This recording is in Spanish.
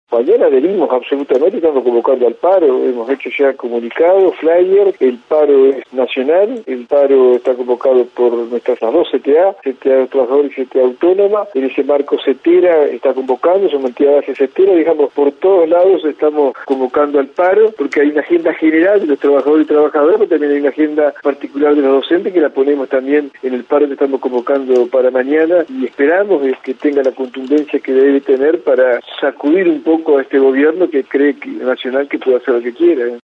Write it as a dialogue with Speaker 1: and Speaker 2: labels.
Speaker 1: Mañana adherimos absolutamente, estamos convocando al paro, hemos hecho ya comunicados, flyer, el paro es nacional, el paro está convocado por nuestras las dos CTA de Trabajadores y CTA Autónoma, en ese marco CETERA está convocando, son entidades de CETERA, digamos, por todos lados estamos convocando al paro, porque hay una agenda general de los trabajadores y trabajadoras, pero también hay una agenda particular de los docentes que la ponemos también en el paro que estamos convocando para mañana y esperamos que tenga la contundencia que debe tener para sacudir un poco a este gobierno que cree nacional que puede hacer lo que quiera.